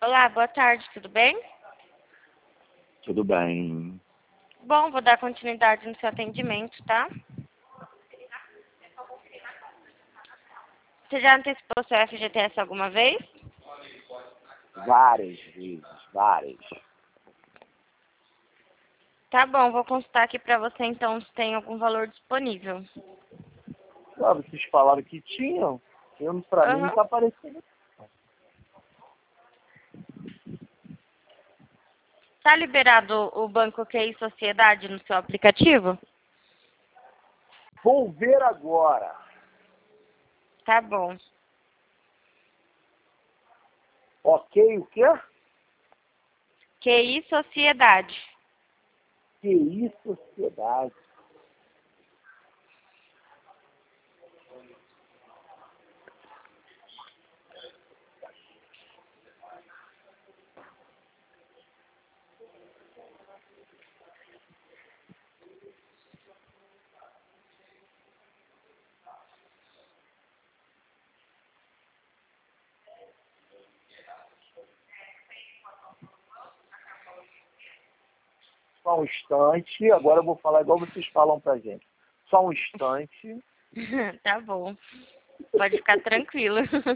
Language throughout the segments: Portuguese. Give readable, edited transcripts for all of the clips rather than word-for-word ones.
Olá, boa tarde, tudo bem? Tudo bem. Bom, vou dar continuidade no seu atendimento, tá? Você já antecipou seu FGTS alguma vez? Várias vezes, várias. Tá bom, vou consultar aqui pra você então se tem algum valor disponível. Ah, vocês falaram que tinham. Pra mim não Aham. tá aparecendo. Tá liberado o Banco QI Sociedade no seu aplicativo? Vou ver agora. Tá bom. Ok, o quê? QI Sociedade. QI Sociedade. Só um instante. Agora eu vou falar igual vocês falam pra gente. Só um instante. Tá bom. Pode ficar tranquilo.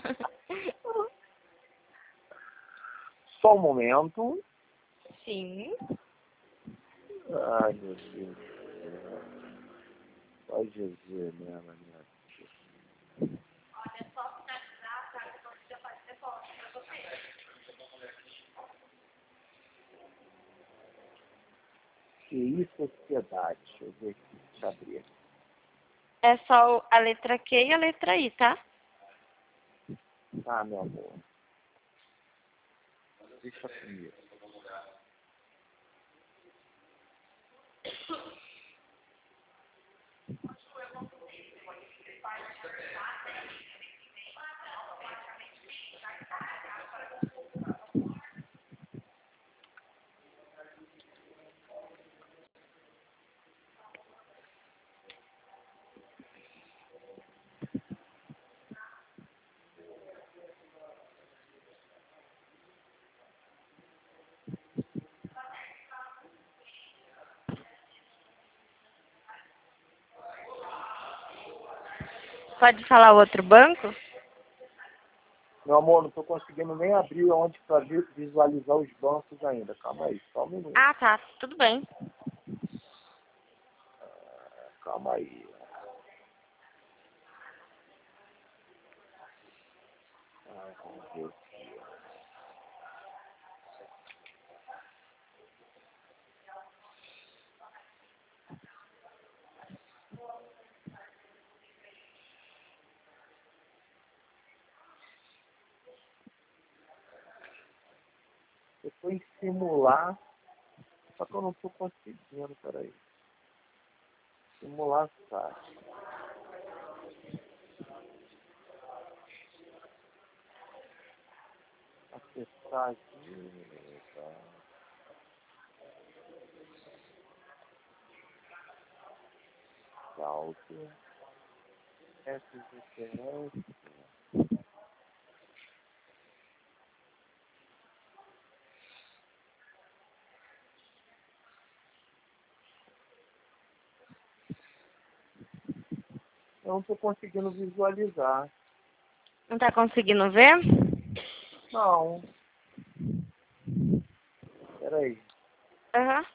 Só um momento. Sim. Ai, meu Deus. Ai, Jesus, minha maneira. QI Sociedade. Deixa eu ver aqui. Deixa eu abrir aqui. É só a letra Q e a letra I, tá? Ah, meu amor. Deixa comigo. Pode falar o outro banco? Meu amor, não estou conseguindo nem abrir onde para visualizar os bancos ainda. Calma aí, só um minuto. Ah, tá. Tudo bem. Calma aí. Vamos ver aqui. Eu estou em simular, só que eu não estou conseguindo, peraí. Simular saque. Acessar aqui. Tá. Salto. SGTS. Eu não estou conseguindo visualizar. Não tá conseguindo ver? Não. Peraí. Aham.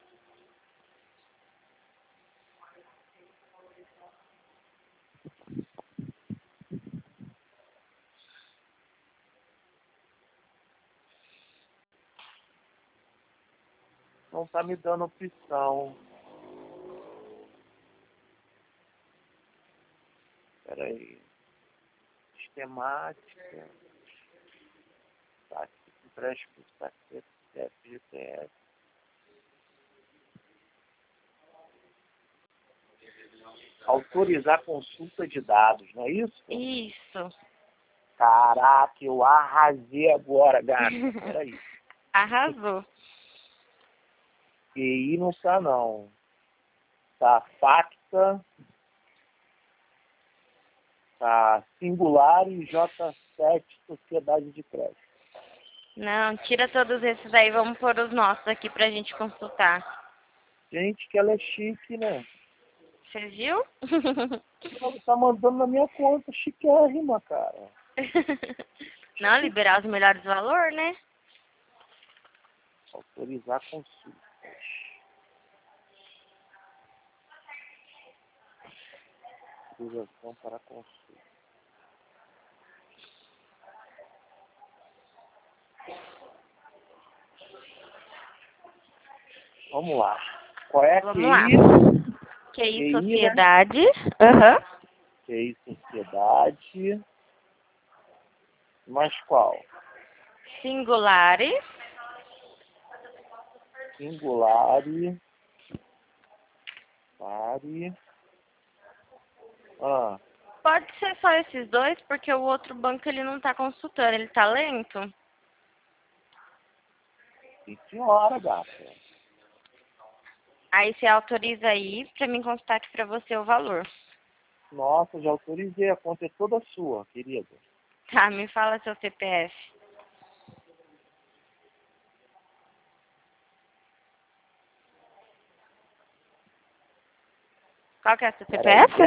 Não está me dando opção. Peraí. Sistemática. Saque. Empréstimo. Saque. FGTS. Autorizar consulta de dados, não é isso? Isso. Caraca, eu arrasei agora, gato. Peraí. Arrasou. QI não tá, não. Tá Facta. Tá Singular e J7 Sociedade de Crédito. Não, tira todos esses aí, vamos pôr os nossos aqui pra gente consultar. Gente, que ela é chique, né? Você viu? Ela tá mandando na minha conta, chiquérrima, cara. Não, liberar os melhores valores, né? Autorizar consultas. Autorização para consulta. Vamos lá. Qual é a Vamos lá. QI? QI QI, né? Sociedade. Aham. QI Sociedade. Mais qual? Singulares. Singulare. Pare. Ah, Pode ser só esses dois, porque o outro banco ele não tá consultando, ele tá lento. sim senhora, gata. Aí você autoriza aí pra mim consultar aqui pra você o valor. Nossa, já autorizei. A conta é toda sua, querida. Tá, me fala seu CPF. Qual que é o seu Peraí, CPF?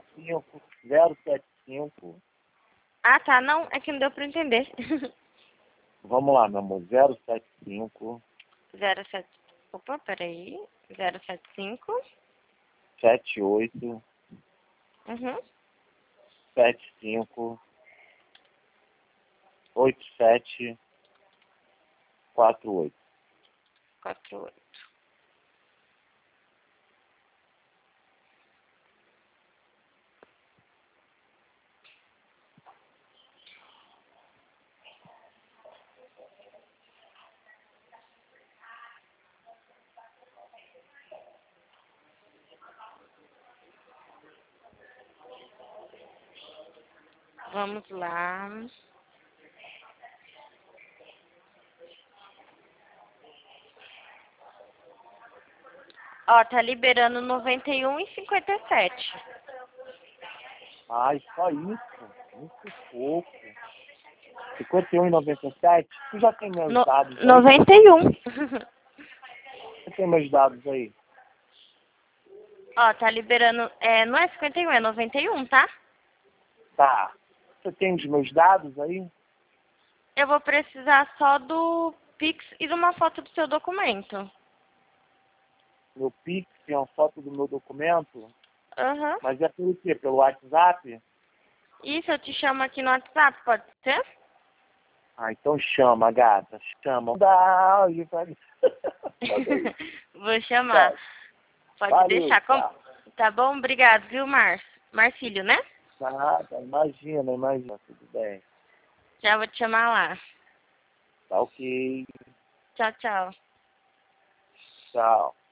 075. Ah, tá, não, é que não deu pra entender. Vamos lá, meu amor. 075 07. Opa, peraí. 075. 78 Uhum. 75 87 48. 48. Vamos lá. Ó, tá liberando 91,57. Ai, só isso. Muito pouco. 51,97. Tu já tem meus No, dados aí? 91. Você tem meus dados aí? Ó, tá liberando. Não é 51, é 91, tá? Tá. Você tem os meus dados aí? Eu vou precisar só do Pix e de uma foto do seu documento. Meu Pix tem uma foto do meu documento. Aham. Mas é pelo quê? Pelo WhatsApp? Isso, eu te chamo aqui no WhatsApp, pode ser? Ah, então chama, gata. Chama. Dá, hoje vai. Vou chamar. Pode Valeu, deixar. tchau. Tá bom? Obrigado, viu, Marcílio, né? Nada, imagina, tudo bem. Já vou te chamar lá. Tá ok. Tchau, tchau. Tchau.